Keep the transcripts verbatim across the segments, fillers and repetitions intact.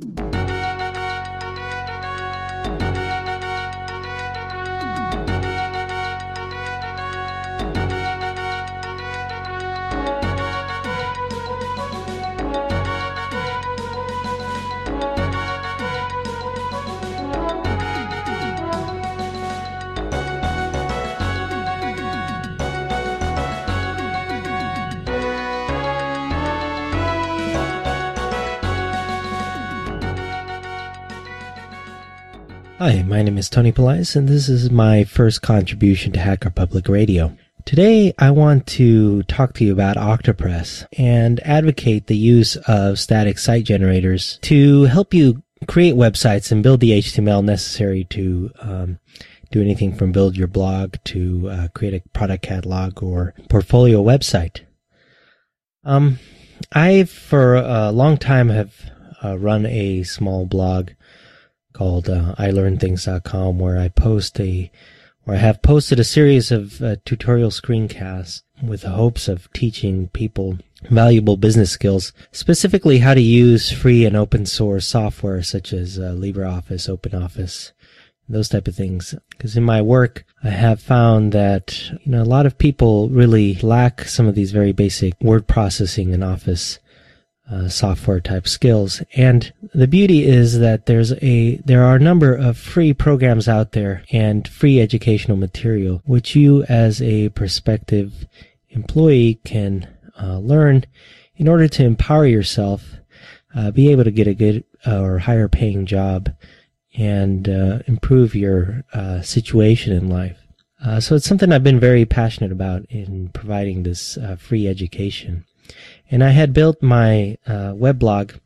Hi, my name is Tony Politis, and this is my first contribution to Hacker Public Radio. Today, I want to talk to you about Octopress and advocate the use of static site generators to help you create websites and build the H T M L necessary to um, do anything from build your blog to uh, create a product catalog or portfolio website. Um, I, for a long time, have uh, run a small blog called uh, I learn things dot com, where I post a, where I have posted a series of uh, tutorial screencasts with the hopes of teaching people valuable business skills, specifically how to use free and open source software such as uh, LibreOffice, OpenOffice, those type of things. Because in my work, I have found that you know a lot of people really lack some of these very basic word processing and Office Uh, software type skills. And the beauty is that there's a there are a number of free programs out there and free educational material which you as a prospective employee can uh, learn in order to empower yourself, uh, be able to get a good uh, or higher paying job and uh, improve your uh, situation in life. Uh, so it's something I've been very passionate about in providing this uh, free education. And I had built my uh, weblog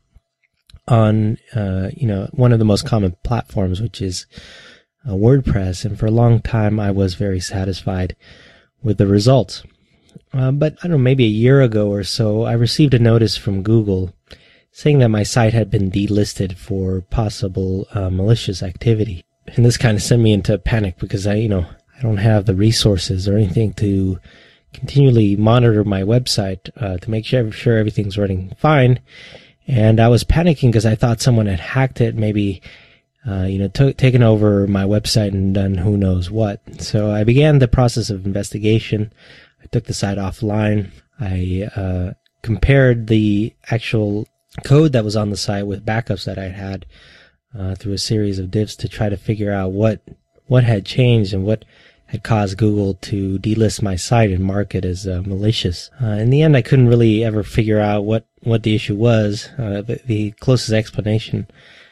on, uh, you know, one of the most common platforms, which is uh, WordPress. And for a long time, I was very satisfied with the results. Uh, but I don't know, maybe a year ago or so, I received a notice from Google saying that my site had been delisted for possible uh, malicious activity. And this kind of sent me into a panic because I, you know, I don't have the resources or anything to continually monitor my website uh, to make sure, sure everything's running fine. And I was panicking because I thought someone had hacked it, maybe uh, you know, t- taken over my website and done who knows what. So I began the process of investigation. I took the site offline. I uh, compared the actual code that was on the site with backups that I had uh, through a series of diffs to try to figure out what what had changed and what had caused Google to delist my site and mark it as uh, malicious. Uh, in the end, I couldn't really ever figure out what, what the issue was. Uh, the, the closest explanation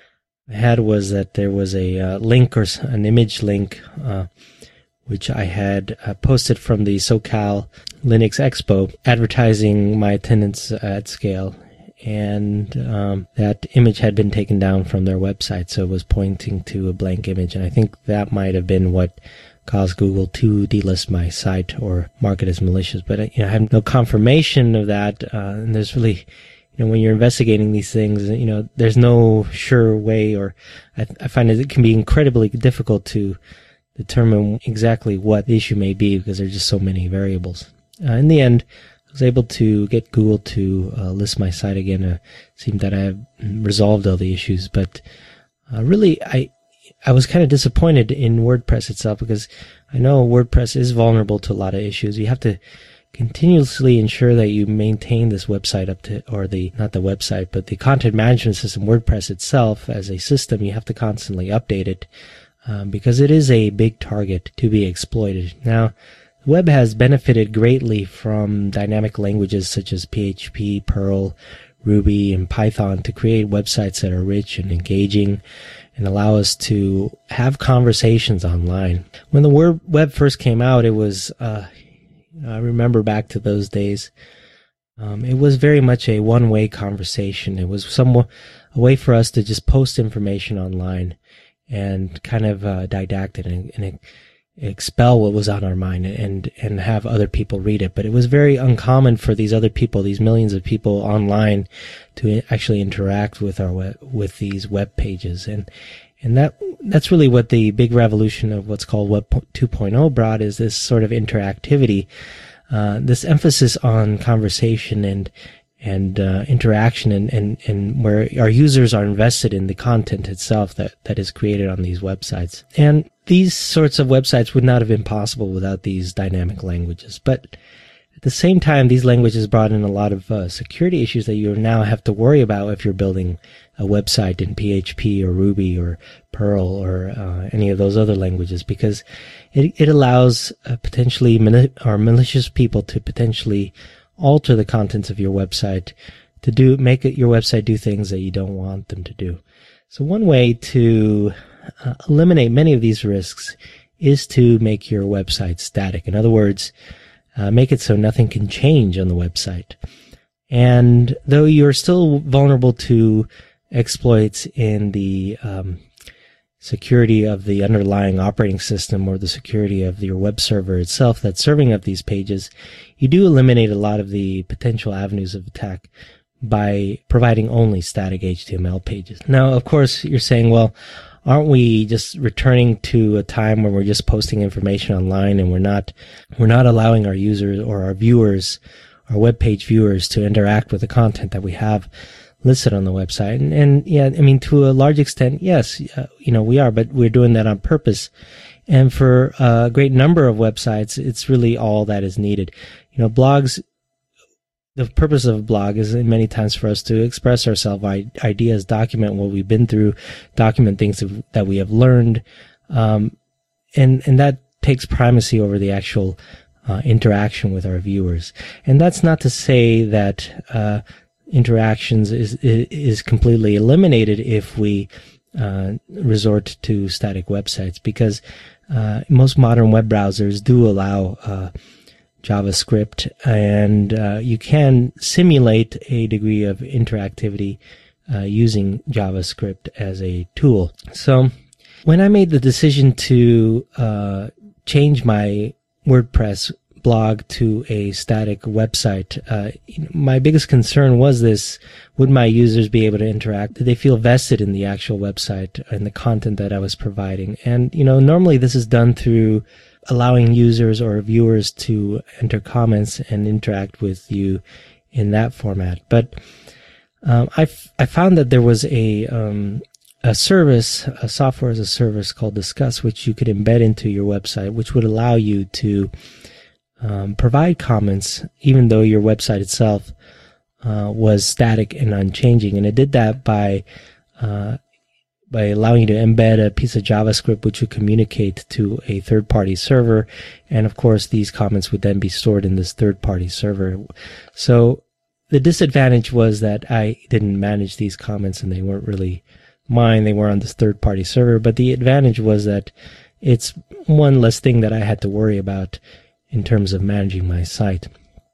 I had was that there was a uh, link or an image link, uh, which I had uh, posted from the SoCal Linux Expo advertising my attendance at Scale. And um, that image had been taken down from their website, so it was pointing to a blank image. And I think that might have been what caused Google to delist my site or mark it as malicious. But you know, I have no confirmation of that. Uh, and there's really, you know, when you're investigating these things, you know, there's no sure way, or I, I find that it can be incredibly difficult to determine exactly what the issue may be because there's just so many variables. Uh, in the end, I was able to get Google to uh, list my site again. Uh, it seemed that I have resolved all the issues, but uh, really, I I was kind of disappointed in WordPress itself because I know WordPress is vulnerable to a lot of issues. You have to continuously ensure that you maintain this website up to, or the, not the website, but the content management system, WordPress itself as a system, you have to constantly update it um, because it is a big target to be exploited. Now, the web has benefited greatly from dynamic languages such as P H P, Perl, Ruby, and Python to create websites that are rich and engaging and allow us to have conversations online. When the web first came out, it was, uh, I remember back to those days, um, it was very much a one-way conversation. It was some a way for us to just post information online and kind of uh, didact it and, and expel what was on our mind and and have other people read it. But it was very uncommon for these other people, these millions of people online, to actually interact with our web, with these web pages. And and that that's really what the big revolution of what's called Web two point oh brought, is this sort of interactivity, uh, this emphasis on conversation and and uh, interaction, and, and, and where our users are invested in the content itself that, that is created on these websites. And these sorts of websites would not have been possible without these dynamic languages. But at the same time, these languages brought in a lot of uh, security issues that you now have to worry about if you're building a website in P H P or Ruby or Perl or uh, any of those other languages, because it, it allows uh, potentially mani- or malicious people to potentially alter the contents of your website to do make it, your website do things that you don't want them to do. So one way to uh, eliminate many of these risks is to make your website static. In other words, Uh, make it so nothing can change on the website. And though you're still vulnerable to exploits in the um, security of the underlying operating system or the security of your web server itself that's serving up these pages, you do eliminate a lot of the potential avenues of attack by providing only static H T M L pages. Now, of course, you're saying, well, aren't we just returning to a time where we're just posting information online and we're not, we're not allowing our users or our viewers, our web page viewers to interact with the content that we have listed on the website? And, and yeah, I mean, to a large extent, yes, uh, you know, we are, but we're doing that on purpose. And for a great number of websites, it's really all that is needed. You know, blogs, the purpose of a blog is many times for us to express ourselves, ideas, document what we've been through, document things that we have learned, um, and and that takes primacy over the actual uh, interaction with our viewers. And that's not to say that uh, interactions is is completely eliminated if we uh, resort to static websites, because uh, most modern web browsers do allow Uh, JavaScript, and uh, you can simulate a degree of interactivity uh, using JavaScript as a tool. So when I made the decision to uh, change my WordPress blog to a static website, uh, my biggest concern was this: would my users be able to interact? Did they feel vested in the actual website and the content that I was providing? And, you know, normally this is done through allowing users or viewers to enter comments and interact with you in that format. But um, I, f- I found that there was a um, a service, a software as a service called Disqus, which you could embed into your website, which would allow you to um, provide comments even though your website itself uh, was static and unchanging. And it did that by uh, by allowing you to embed a piece of JavaScript which would communicate to a third-party server. And of course, these comments would then be stored in this third-party server. So the disadvantage was that I didn't manage these comments and they weren't really mine. They were on this third-party server. But the advantage was that it's one less thing that I had to worry about in terms of managing my site.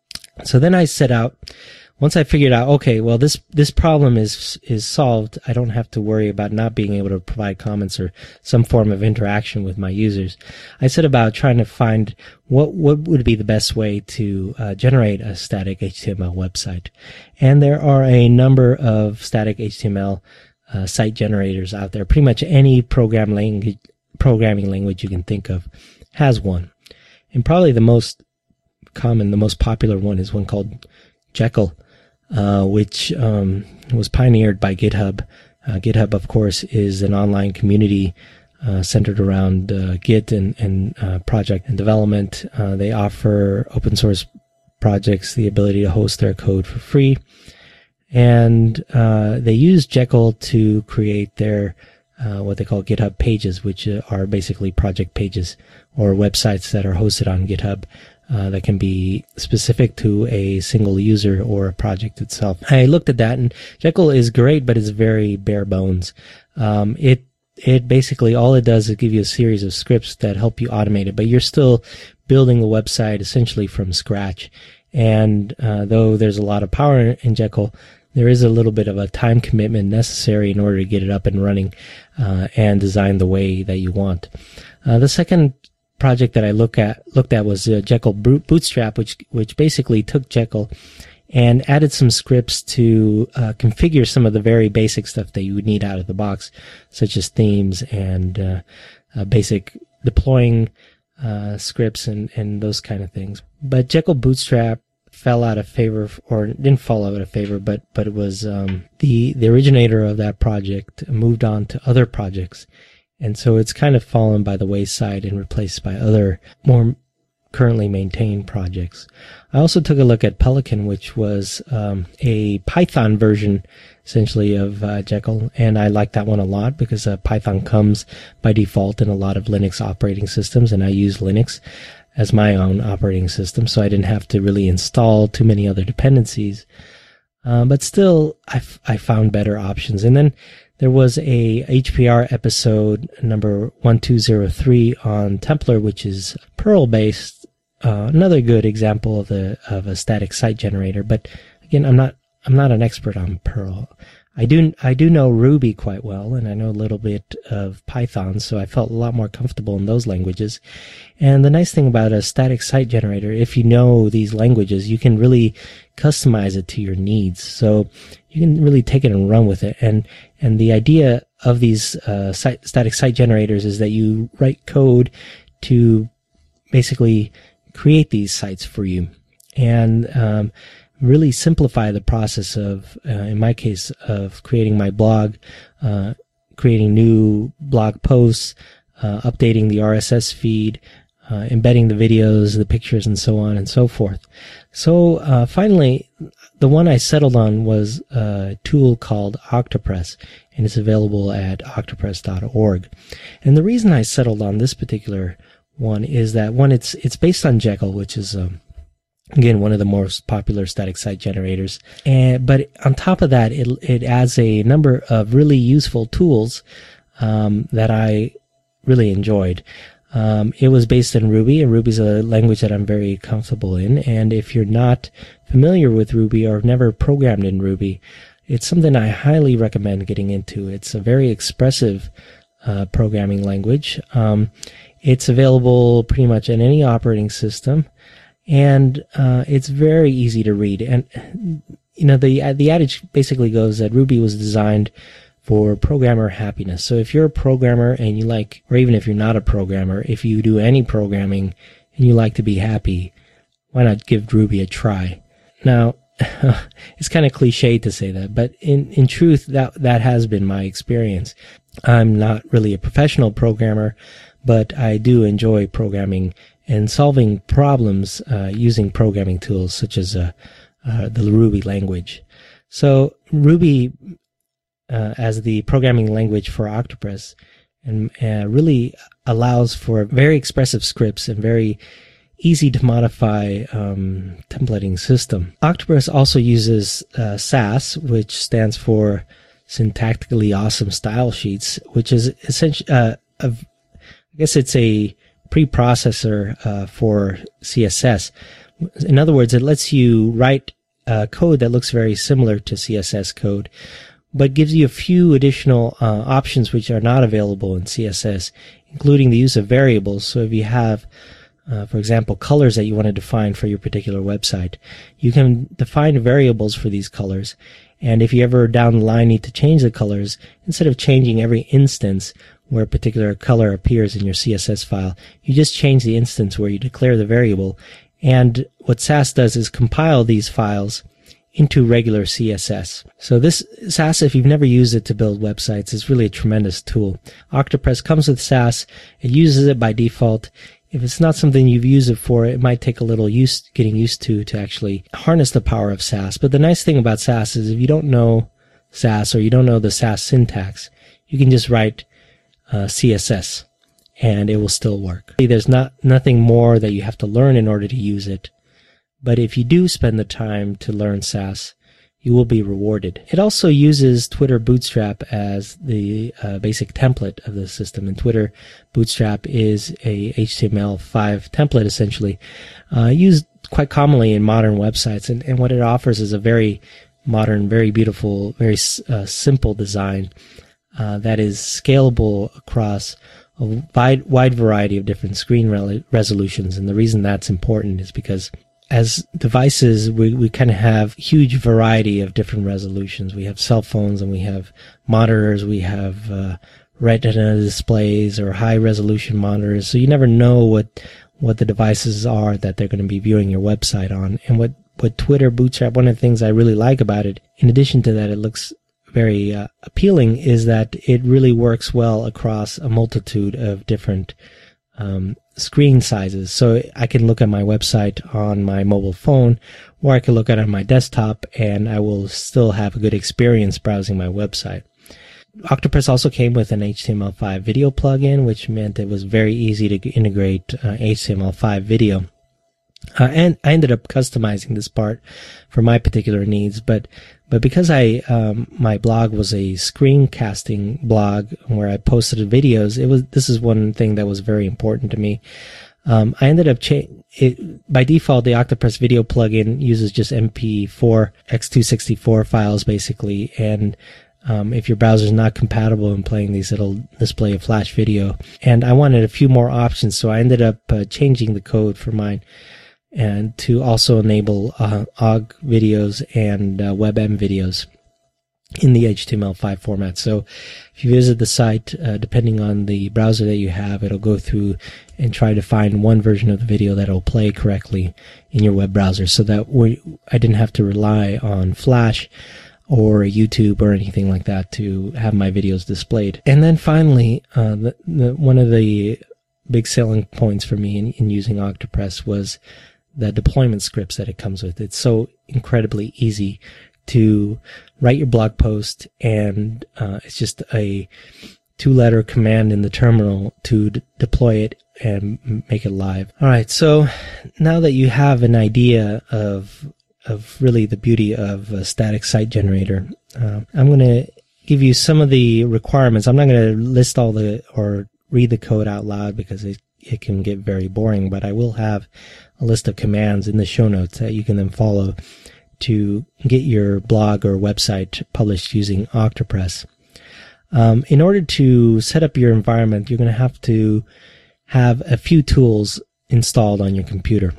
So then I set out, once I figured out, okay, well, this, this problem is, is solved. I don't have to worry about not being able to provide comments or some form of interaction with my users. I set about trying to find what, what would be the best way to uh, generate a static H T M L website. And there are a number of static H T M L uh, site generators out there. Pretty much any program language, programming language you can think of has one. And probably the most common, the most popular one is one called Jekyll, uh, which um, was pioneered by GitHub. Uh, GitHub, of course, is an online community uh, centered around uh, Git and, and uh, project and development. Uh, they offer open source projects the ability to host their code for free. And uh, they use Jekyll to create their uh, what they call GitHub pages, which are basically project pages or websites that are hosted on GitHub. Uh, that can be specific to a single user or a project itself. I looked at that, and Jekyll is great, but it's very bare bones. Um, it it basically, all it does is give you a series of scripts that help you automate it, but you're still building the website essentially from scratch. And uh, though there's a lot of power in Jekyll, there is a little bit of a time commitment necessary in order to get it up and running uh, and design the way that you want. Uh, the second project that I look at looked at was uh, Jekyll Bootstrap, which which basically took Jekyll and added some scripts to uh, configure some of the very basic stuff that you would need out of the box, such as themes and uh, uh, basic deploying uh, scripts and and those kind of things. But Jekyll Bootstrap fell out of favor, or didn't fall out of favor, but but it was um, the the originator of that project moved on to other projects, and so it's kind of fallen by the wayside and replaced by other more currently maintained projects. I also took a look at Pelican, which was um, a Python version, essentially, of uh, Jekyll, and I like that one a lot because uh, Python comes by default in a lot of Linux operating systems, and I use Linux as my own operating system, so I didn't have to really install too many other dependencies. Uh, but still, I, f- I found better options. And then there was a H P R episode number one two zero three on Templar, which is Perl-based. Uh, another good example of a of a static site generator. But again, I'm not I'm not an expert on Perl. I do I do know Ruby quite well, and I know a little bit of Python, so I felt a lot more comfortable in those languages. And the nice thing about a static site generator, if you know these languages, you can really customize it to your needs. So you can really take it and run with it. And and the idea of these uh, site, static site generators is that you write code to basically create these sites for you, and um, really simplify the process of, uh, in my case, of creating my blog, uh, creating new blog posts, uh, updating the R S S feed, uh, embedding the videos, the pictures, and so on and so forth. So uh, finally, the one I settled on was a tool called Octopress, and it's available at octopress dot org. And the reason I settled on this particular one is that, one, it's it's based on Jekyll, which is um, again one of the most popular static site generators. And but on top of that, it it adds a number of really useful tools um, that I really enjoyed. Um, it was based in Ruby, and Ruby's a language that I'm very comfortable in. And if you're not familiar with Ruby or have never programmed in Ruby, it's something I highly recommend getting into. It's a very expressive uh, programming language. Um, It's available pretty much in any operating system, and uh, it's very easy to read. And you know, the the adage basically goes that Ruby was designed for programmer happiness. So if you're a programmer and you like, or even if you're not a programmer, if you do any programming and you like to be happy, why not give Ruby a try? Now, it's kind of cliche to say that, but in in truth, that that has been my experience. I'm not really a professional programmer, but I do enjoy programming and solving problems uh, using programming tools such as uh, uh, the Ruby language. So Ruby, uh, as the programming language for Octopress, and uh, really allows for very expressive scripts and very easy to modify um, templating system. Octopress also uses uh, Sass, which stands for Syntactically Awesome Style Sheets, which is essentially uh, a I guess it's a preprocessor uh, for C S S. In other words, it lets you write uh, code that looks very similar to C S S code, but gives you a few additional uh, options which are not available in C S S, including the use of variables. So if you have, uh, for example, colors that you want to define for your particular website, you can define variables for these colors. And if you ever down the line need to change the colors, instead of changing every instance where a particular color appears in your C S S file, you just change the instance where you declare the variable. And what Sass does is compile these files into regular C S S. So this Sass, if you've never used it to build websites, is really a tremendous tool. Octopress comes with Sass. It uses it by default. If it's not something you've used it for, it might take a little use, getting used to to actually harness the power of Sass. But the nice thing about Sass is if you don't know Sass or you don't know the Sass syntax, you can just write uh, C S S and it will still work. There's not nothing more that you have to learn in order to use it. But if you do spend the time to learn Sass, you will be rewarded. It also uses Twitter Bootstrap as the uh, basic template of the system. And Twitter Bootstrap is a H T M L five template, essentially, uh, used quite commonly in modern websites. And, and what it offers is a very modern, very beautiful, very uh, simple design uh, that is scalable across a wide, wide variety of different screen re- resolutions. And the reason that's important is because as devices, we, we kind of have huge variety of different resolutions. We have cell phones and we have monitors, we have uh, retina displays or high resolution monitors. So you never know what what the devices are that they're going to be viewing your website on. And what with Twitter Bootstrap, one of the things I really like about it, in addition to that it looks very uh, appealing, is that it really works well across a multitude of different um, screen sizes. So I can look at my website on my mobile phone, or I can look at it on my desktop, and I will still have a good experience browsing my website. Octopress also came with an H T M L five video plugin, which meant it was very easy to integrate uh, H T M L five video. Uh, and I ended up customizing this part for my particular needs, but but because I um, my blog was a screencasting blog where I posted videos, it was this is one thing that was very important to me. Um, I ended up cha- it by default the Octopress video plugin uses just M P four by X two sixty-four files basically, and Um, if your browser is not compatible in playing these, it'll display a flash video. And I wanted a few more options, so I ended up uh, changing the code for mine and to also enable uh, O G videos and uh, WebM videos in the H T M L five format. So if you visit the site, uh, depending on the browser that you have, it'll go through and try to find one version of the video that will play correctly in your web browser, so that we, I didn't have to rely on Flash or YouTube or anything like that to have my videos displayed. And then finally, uh, the, the, one of the big selling points for me in, in using Octopress was the deployment scripts that it comes with. It's so incredibly easy to write your blog post, and uh, it's just a two-letter command in the terminal to d- deploy it and make it live. All right, so now that you have an idea of of really the beauty of a static site generator, uh, I'm going to give you some of the requirements. I'm not going to list all the or read the code out loud because it, it can get very boring, but I will have a list of commands in the show notes that you can then follow to get your blog or website published using Octopress. Um, in order to set up your environment, you're going to have to have a few tools installed on your computer.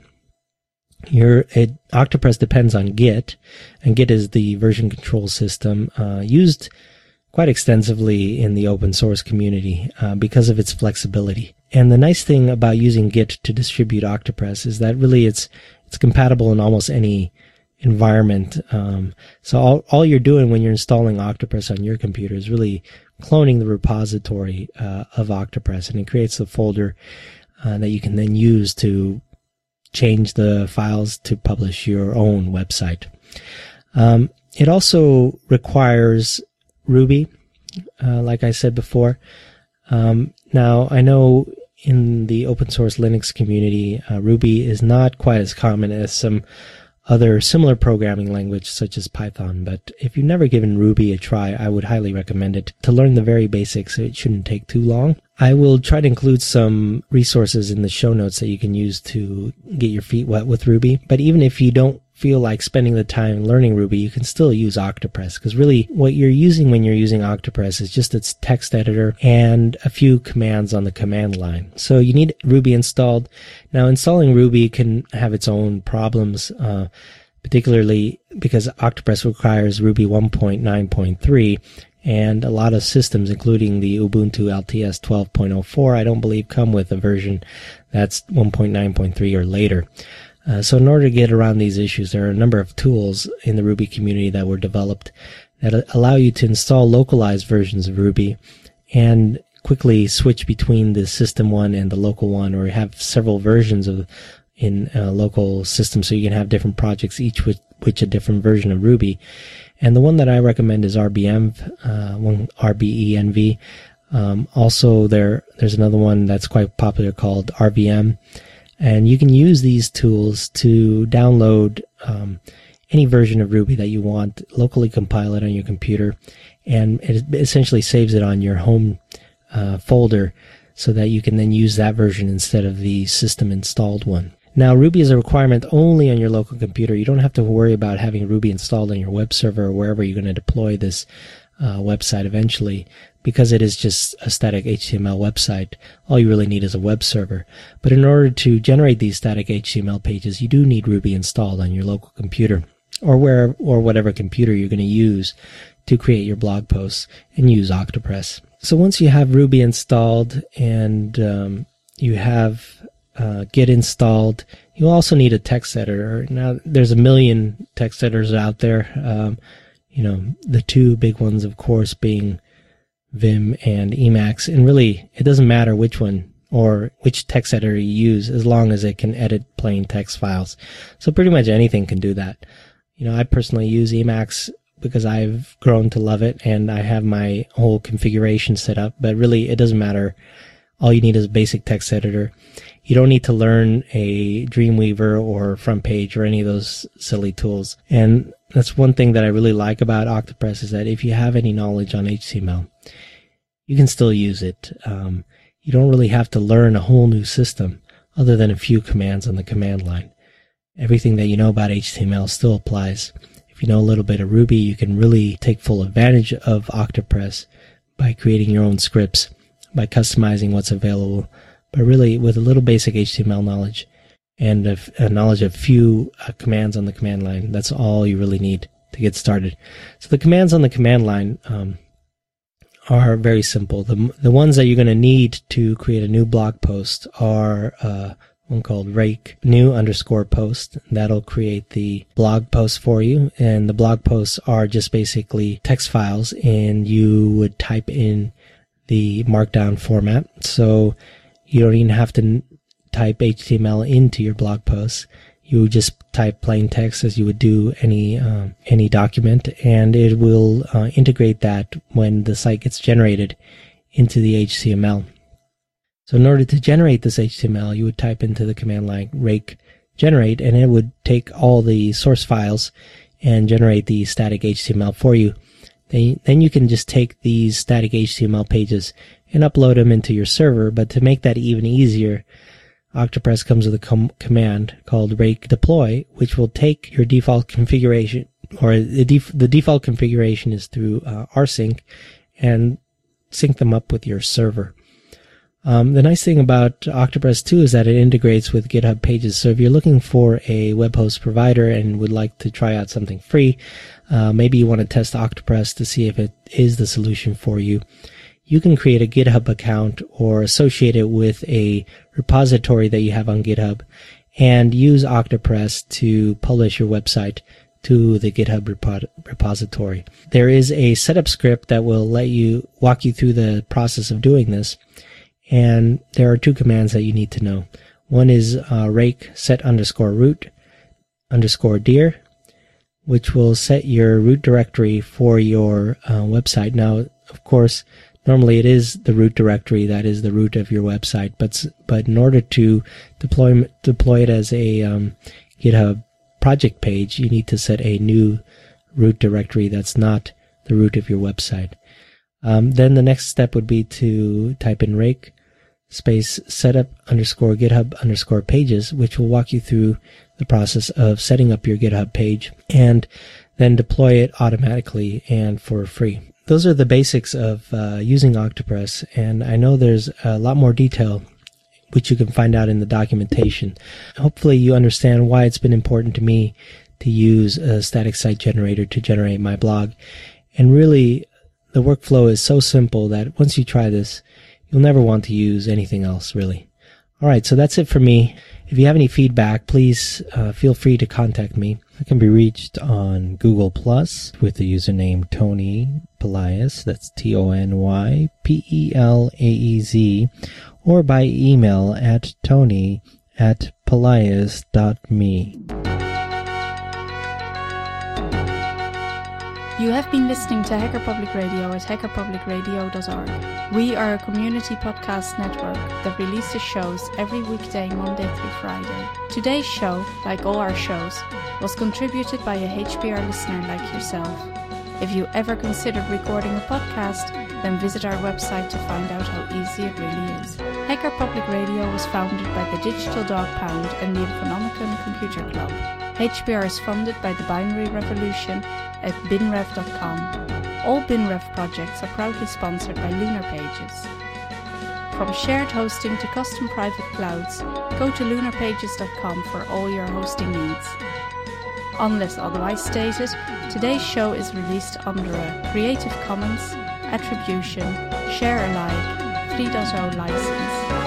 Your it, Octopress depends on Git, and Git is the version control system uh, used quite extensively in the open source community uh, because of its flexibility. And the nice thing about using Git to distribute Octopress is that really it's it's compatible in almost any environment. Um, so all, all you're doing when you're installing Octopress on your computer is really cloning the repository uh, of Octopress, and it creates a folder uh, that you can then use to change the files to publish your own website. Um, it also requires Ruby, uh, like I said before. Um, now, I know in the open source Linux community, uh, Ruby is not quite as common as some other similar programming language such as Python, but if you've never given Ruby a try, I would highly recommend it. To learn the very basics, it shouldn't take too long. I will try to include some resources in the show notes that you can use to get your feet wet with Ruby, but even if you don't feel like spending the time learning Ruby, you can still use Octopress, because really what you're using when you're using Octopress is just its text editor and a few commands on the command line. So you need Ruby installed. Now, installing Ruby can have its own problems, uh, particularly because Octopress requires Ruby one point nine point three, and a lot of systems, including the Ubuntu L T S twelve point oh four, I don't believe come with a version that's one point nine point three or later. Uh, so in order to get around these issues, there are a number of tools in the Ruby community that were developed that allow you to install localized versions of Ruby and quickly switch between the system one and the local one, or have several versions of in a local system so you can have different projects, each with which a different version of Ruby. And the one that I recommend is R B M, uh, one R B E N V. Um, also, there there's another one that's quite popular called R V M. And you can use these tools to download um, any version of Ruby that you want, locally compile it on your computer, and it essentially saves it on your home uh, folder so that you can then use that version instead of the system installed one. Now, Ruby is a requirement only on your local computer. You don't have to worry about having Ruby installed on your web server or wherever you're going to deploy this uh, website eventually, because it is just a static H T M L website. All you really need is a web server. But in order to generate these static H T M L pages, you do need Ruby installed on your local computer, or where or whatever computer you're going to use to create your blog posts, and use Octopress. So once you have Ruby installed and um, you have uh, Git installed You'll also need a text editor. Now, there's a million text editors out there. Um, you know, the two big ones, of course, being Vim and Emacs. And really, it doesn't matter which one or which text editor you use, as long as it can edit plain text files. So pretty much anything can do that. You know, I personally use Emacs because I've grown to love it, and I have my whole configuration set up. But really, it doesn't matter. All you need is a basic text editor. You don't need to learn a Dreamweaver or FrontPage or any of those silly tools. And that's one thing that I really like about Octopress, is that if you have any knowledge on H T M L, you can still use it. Um, you don't really have to learn a whole new system other than a few commands on the command line. Everything that you know about H T M L still applies. If you know a little bit of Ruby, you can really take full advantage of Octopress by creating your own scripts, by customizing what's available. But really, with a little basic H T M L knowledge and a, a knowledge of few uh, commands on the command line, that's all you really need to get started. So the commands on the command line um, are very simple. The, the ones that you're going to need to create a new blog post are uh, one called rake new underscore post. That'll create the blog post for you. And the blog posts are just basically text files, and you would type in the markdown format. So you don't even have to type H T M L into your blog posts. You just type plain text as you would do any um, any document, and it will uh, integrate that when the site gets generated into the H T M L. So in order to generate this H T M L, you would type into the command line rake generate, and it would take all the source files and generate the static H T M L for you. Then, then you can just take these static H T M L pages and upload them into your server. But to make that even easier, Octopress comes with a com command called rake deploy, which will take your default configuration, or the, def the default configuration is through uh, rsync, and sync them up with your server. Um, the nice thing about Octopress too is that it integrates with GitHub Pages. So if you're looking for a web host provider and would like to try out something free, uh, maybe you want to test Octopress to see if it is the solution for you, you can create a GitHub account or associate it with a repository that you have on GitHub and use Octopress to publish your website to the GitHub repo repository. There is a setup script that will let you walk you through the process of doing this. And there are two commands that you need to know. One is uh, rake set underscore root underscore dir, which will set your root directory for your uh, website. Now, of course, normally it is the root directory that is the root of your website, but but in order to deploy deploy it as a um, GitHub project page, you need to set a new root directory that's not the root of your website. Um, then the next step would be to type in rake space setup underscore GitHub underscore pages, which will walk you through the process of setting up your GitHub page and then deploy it automatically and for free. Those are the basics of uh, using Octopress, and I know there's a lot more detail which you can find out in the documentation. Hopefully you understand why it's been important to me to use a static site generator to generate my blog. And really, the workflow is so simple that once you try this, you'll never want to use anything else, really. All right, so that's it for me. If you have any feedback, please uh, feel free to contact me. I can be reached on Google Plus with the username Tony Pelaez. That's T O N Y P E L A E Z, or by email at tony at pelaez dot me. You have been listening to Hacker Public Radio at hacker public radio dot org. We are a community podcast network that releases shows every weekday, Monday through Friday. Today's show, like all our shows, was contributed by a H P R listener like yourself. If you ever considered recording a podcast, then visit our website to find out how easy it really is. Hacker Public Radio was founded by the Digital Dog Pound and the Infonomicon Computer Club. H P R is funded by the Binary Revolution at binrev dot com. All BinRev projects are proudly sponsored by Lunar Pages. From shared hosting to custom private clouds, go to lunar pages dot com for all your hosting needs. Unless otherwise stated, today's show is released under a Creative Commons Attribution Share Alike three point oh license.